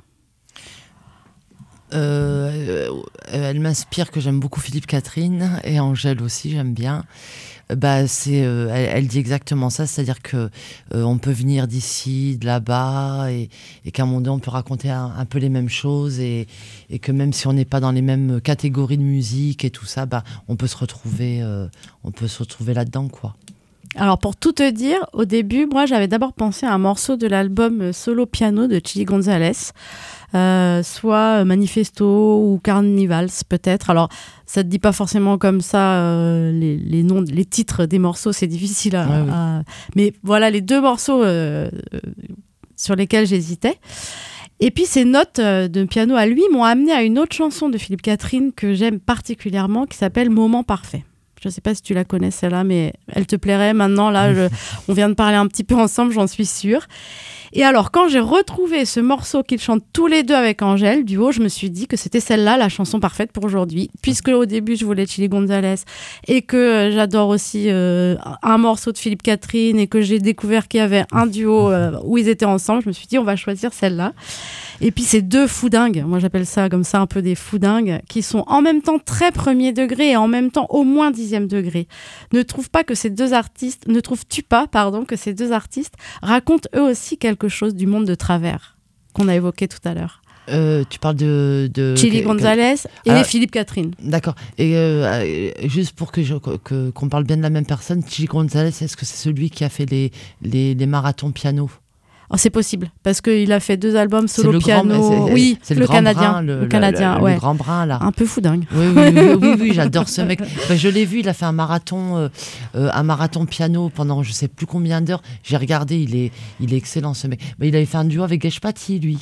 Euh, elle m'inspire que j'aime beaucoup Philippe Catherine et Angèle aussi, j'aime bien. Bah, c'est, euh, elle, elle dit exactement ça, c'est-à-dire que euh, on peut venir d'ici, de là-bas, et, et qu'à un moment donné, on peut raconter un, un peu les mêmes choses, et, et que même si on n'est pas dans les mêmes catégories de musique et tout ça, bah, on peut se retrouver, euh, on peut se retrouver là-dedans, quoi. Alors, pour tout te dire, au début, moi, j'avais d'abord pensé à un morceau de l'album Solo Piano de Chilly González, euh, soit Manifesto ou Carnivals, peut-être. Alors, ça te dit pas forcément comme ça euh, les, les noms, les titres des morceaux, c'est difficile à... Ouais, oui. à... Mais voilà, les deux morceaux euh, euh, sur lesquels j'hésitais. Et puis, ces notes euh, de piano à lui m'ont amené à une autre chanson de Philippe Catherine que j'aime particulièrement, qui s'appelle Moment Parfait. Je ne sais pas si tu la connais, celle-là, mais elle te plairait maintenant. Là, je, on vient de parler un petit peu ensemble, j'en suis sûre. Et alors, quand j'ai retrouvé ce morceau qu'ils chantent tous les deux avec Angèle, duo, je me suis dit que c'était celle-là, la chanson parfaite pour aujourd'hui. Puisque au début, je voulais Chilly González et que euh, j'adore aussi euh, un morceau de Philippe Catherine et que j'ai découvert qu'il y avait un duo euh, où ils étaient ensemble, je me suis dit, on va choisir celle-là. Et puis, ces deux fous dingues, moi j'appelle ça comme ça un peu des fous dingues, qui sont en même temps très premier degré et en même temps au moins dixième degré. Ne trouve pas que ces deux artistes, ne trouves-tu pas, pardon, que ces deux artistes racontent eux aussi quelque chose du monde de travers qu'on a évoqué tout à l'heure? Euh, tu parles de... de Chilly que- González et Ah. Philippe Catherine. D'accord. Et euh, euh, juste pour que je, que, qu'on parle bien de la même personne, Chilly González, est-ce que c'est celui qui a fait les, les, les marathons piano? Oh, c'est possible, parce qu'il a fait deux albums C'est solo le grand- piano. c'est- oui, c'est le, grand Canadien. brun, le, le, Canadien, le- le ouais. grand brun, là. Un peu fou dingue. Oui, oui, oui, oui, oui, j'adore ce mec. Ben, je l'ai vu, il a fait un marathon, euh, euh, un marathon piano pendant je sais plus combien d'heures. J'ai regardé, il est, il est excellent ce mec. Ben, il avait fait un duo avec Geshpati, lui.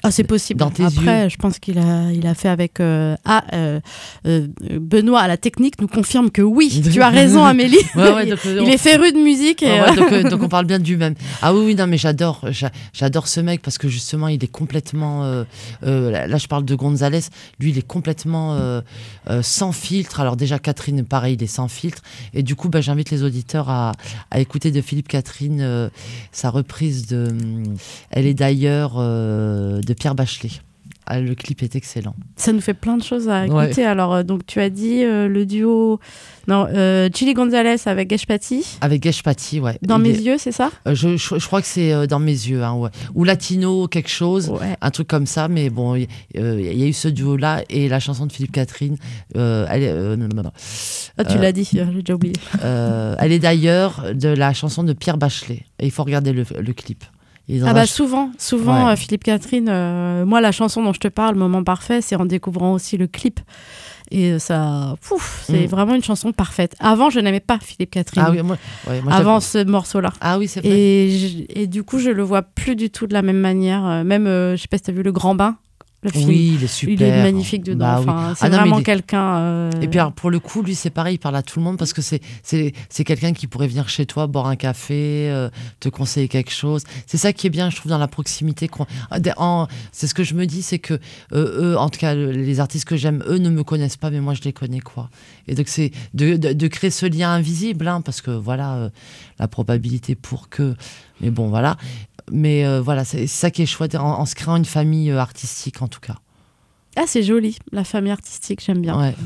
Ah, c'est possible. Dans tes Après, yeux. je pense qu'il a, il a fait avec... Euh, ah, euh, euh, Benoît, à la technique, nous confirme que oui, tu as raison, Amélie. Ouais, ouais, il, donc, euh, il on- est féru de musique. Et, Ouais, ouais, euh, donc, euh, donc on parle bien du même. Ah oui, oui, non, mais j'adore, j'a- j'adore ce mec parce que justement, il est complètement. Euh, euh, là, là, je parle de Gonzalez. Lui, il est complètement euh, euh, sans filtre. Alors déjà, Catherine, pareil, il est sans filtre. Et du coup, bah, j'invite les auditeurs à, à écouter de Philippe Catherine euh, sa reprise de. hum, Elle est d'ailleurs euh, de Pierre Bachelet. Ah, le clip est excellent. Ça nous fait plein de choses à Ouais. écouter. Alors, euh, donc, tu as dit euh, le duo... Non, euh, Chili Gonzalez avec Geshpati. Avec Geshpati, ouais. Dans Il mes est- yeux, c'est ça? euh, je, je, je crois que c'est euh, dans mes yeux, hein, ouais. Ou latino, quelque chose. Ouais. Un truc comme ça, mais bon, il euh, y a eu ce duo-là et la chanson de Philippe Catherine. Euh, elle, est, euh, non, non, non. Ah, tu Euh, l'as dit, j'ai déjà oublié. Euh, elle est d'ailleurs de la chanson de Pierre Bachelet. Et il faut regarder le, le clip. Il est dans Ah la bah ch- souvent, souvent Ouais. euh, Philippe Catherine, euh, moi la chanson dont je te parle, Moment Parfait, c'est en découvrant aussi le clip. Et euh, ça, pouf, c'est Mm. vraiment une chanson parfaite. Avant, je n'aimais pas Philippe Catherine. Ah oui, moi, ouais, moi, avant j'avais- ce morceau-là. Ah oui, c'est vrai. Et, je- et du coup, je le vois plus du tout de la même manière. Euh, Même, euh, je sais pas si tu as vu Le Grand Bain, le film. Oui, il est super. Il est magnifique dedans. Bah oui. Enfin, c'est Ah non, mais vraiment il est- quelqu'un. euh, Et puis alors, pour le coup, lui, c'est pareil, il parle à tout le monde parce que c'est, c'est, c'est quelqu'un qui pourrait venir chez toi, boire un café, euh, te conseiller quelque chose. C'est ça qui est bien, je trouve, dans la proximité. qu'on- en- c'est ce que je me dis, c'est que euh, eux, en tout cas, le- les artistes que j'aime, eux ne me connaissent pas, mais moi, je les connais, quoi. Et donc, c'est de, de, de créer ce lien invisible, hein, parce que voilà, euh, la probabilité pour que. Mais bon, voilà. Mais euh, voilà, c'est, c'est ça qui est chouette, en, en se créant une famille euh, artistique, en tout cas. Ah, c'est joli, la famille artistique, j'aime bien. Ouais.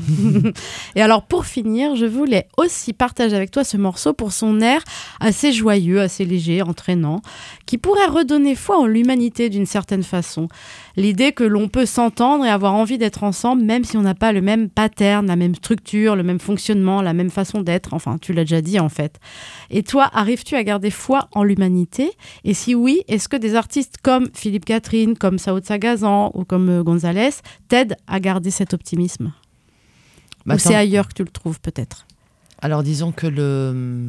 Et alors, pour finir, je voulais aussi partager avec toi ce morceau pour son air assez joyeux, assez léger, entraînant, qui pourrait redonner foi en l'humanité d'une certaine façon. L'idée que l'on peut s'entendre et avoir envie d'être ensemble, même si on n'a pas le même pattern, la même structure, le même fonctionnement, la même façon d'être. Enfin, tu l'as déjà dit, en fait. Et toi, arrives-tu à garder foi en l'humanité? Et si oui, est-ce que des artistes comme Philippe Catherine, comme Sao Sagazan ou comme euh, Gonzalez t'aident à garder cet optimisme? Bah, Ou c'est attends. ailleurs que tu le trouves, peut-être? Alors disons que le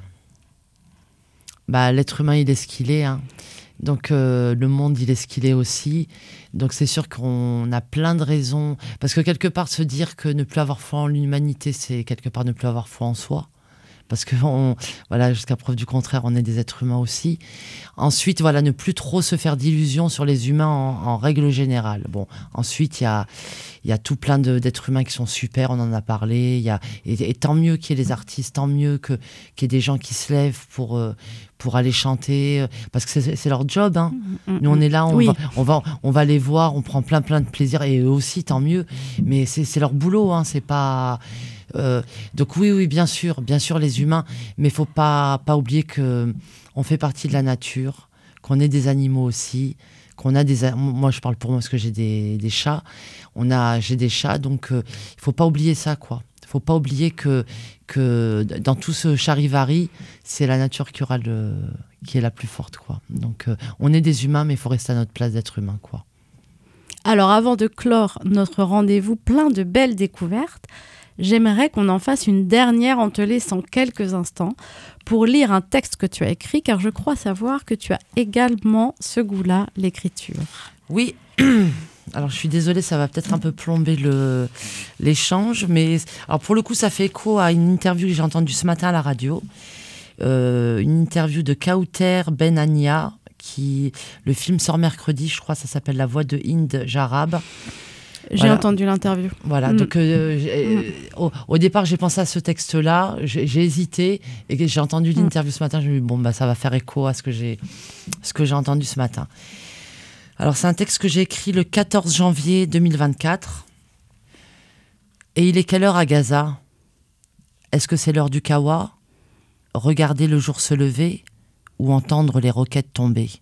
bah, l'être humain il est ce qu'il est, hein. Donc euh, le monde il est ce qu'il est aussi. Donc c'est sûr qu'on a plein de raisons parce que quelque part se dire que ne plus avoir foi en l'humanité c'est quelque part ne plus avoir foi en soi. Parce que on, voilà, jusqu'à preuve du contraire, on est des êtres humains aussi. Ensuite, voilà, ne plus trop se faire d'illusions sur les humains en, en règle générale. Bon, ensuite, il y a, il y a tout plein de, d'êtres humains qui sont super, on en a parlé. Il y a, et, et tant mieux qu'il y ait des artistes, tant mieux que, qu'il y ait des gens qui se lèvent pour, euh, pour aller chanter, euh, parce que c'est, c'est leur job. Hein. Nous, on est là, on, Oui. va, on, va, on va les voir, on prend plein, plein de plaisir, et eux aussi, tant mieux. Mais c'est, c'est leur boulot, hein, c'est pas... Euh, donc oui, oui, bien sûr, bien sûr les humains, mais faut pas pas oublier que on fait partie de la nature, qu'on est des animaux aussi, qu'on a des, moi je parle pour moi parce que j'ai des, des chats, on a, j'ai des chats, donc euh, il faut pas oublier ça, quoi. Faut pas oublier que que dans tout ce charivari, c'est la nature qui aura le, qui est la plus forte, quoi. Donc euh, on est des humains, mais il faut rester à notre place d'être humain, quoi. Alors, avant de clore notre rendez-vous plein de belles découvertes, j'aimerais qu'on en fasse une dernière en te laissant quelques instants pour lire un texte que tu as écrit, car je crois savoir que tu as également ce goût-là, l'écriture. Oui. Alors, je suis désolée, ça va peut-être un peu plomber le, l'échange, mais alors pour le coup, ça fait écho à une interview que j'ai entendue ce matin à la radio, euh, une interview de Kauter Benania, qui le film sort mercredi, je crois, ça s'appelle La Voix de Hind Jarab. J'ai Voilà. entendu l'interview. Voilà, Mm. donc euh, j'ai- euh, au, au départ j'ai pensé à ce texte-là, j'ai, j'ai hésité et que j'ai entendu l'interview ce matin, je me suis dit bon bah ça va faire écho à ce que j'ai, ce que j'ai entendu ce matin. Alors c'est un texte que j'ai écrit le quatorze janvier deux mille vingt-quatre. Et il est quelle heure à Gaza? Est-ce que c'est l'heure du Kawa? Regarder le jour se lever ou entendre les roquettes tomber?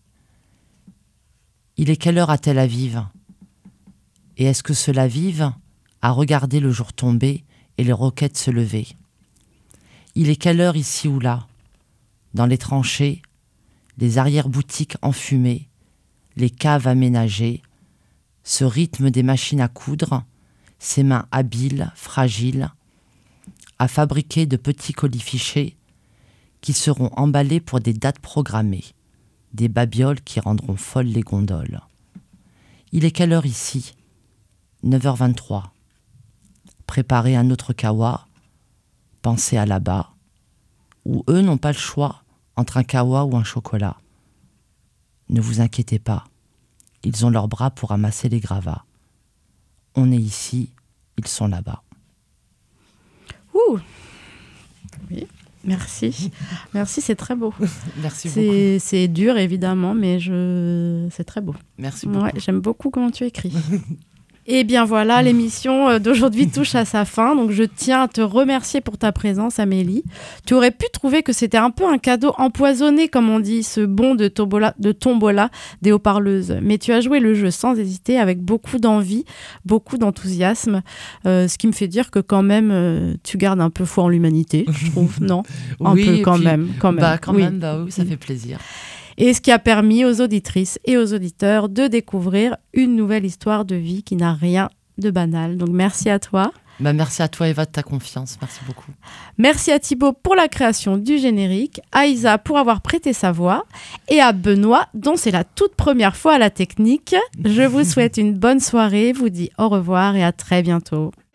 Il est quelle heure à Tel Aviv? Et est-ce que cela vive à regarder le jour tomber et les roquettes se lever? Il est quelle heure ici ou là? Dans les tranchées, les arrière-boutiques enfumées, les caves aménagées, ce rythme des machines à coudre, ces mains habiles, fragiles, à fabriquer de petits colifichets qui seront emballés pour des dates programmées, des babioles qui rendront folles les gondoles. Il est quelle heure ici ? neuf heures vingt-trois. Préparez un autre kawa, pensez à là-bas, où eux n'ont pas le choix entre un kawa ou un chocolat. Ne vous inquiétez pas, ils ont leurs bras pour ramasser les gravats. On est ici, ils sont là-bas. Ouh. Oui, merci. Merci, c'est très beau. Merci c'est, beaucoup. c'est dur, évidemment, mais je... c'est très beau. Merci beaucoup. Ouais, j'aime beaucoup comment tu écris. Et bien voilà, l'émission d'aujourd'hui touche à sa fin. Donc je tiens à te remercier pour ta présence, Amélie. Tu aurais pu trouver que c'était un peu un cadeau empoisonné, comme on dit, ce bon de tombola, de tombola des haut-parleuses. Mais tu as joué le jeu sans hésiter, avec beaucoup d'envie, beaucoup d'enthousiasme. Euh, ce qui me fait dire que quand même, euh, tu gardes un peu foi en l'humanité, je trouve, non ? Un oui, peu quand puis, même, quand même. Bah, quand oui. même, bah oui, ça fait plaisir. Et ce qui a permis aux auditrices et aux auditeurs de découvrir une nouvelle histoire de vie qui n'a rien de banal. Donc merci à toi. Bah, merci à toi, Eva, de ta confiance. Merci beaucoup. Merci à Thibaut pour la création du générique, à Isa pour avoir prêté sa voix et à Benoît dont c'est la toute première fois à la technique. Je vous souhaite une bonne soirée, vous dis au revoir et à très bientôt.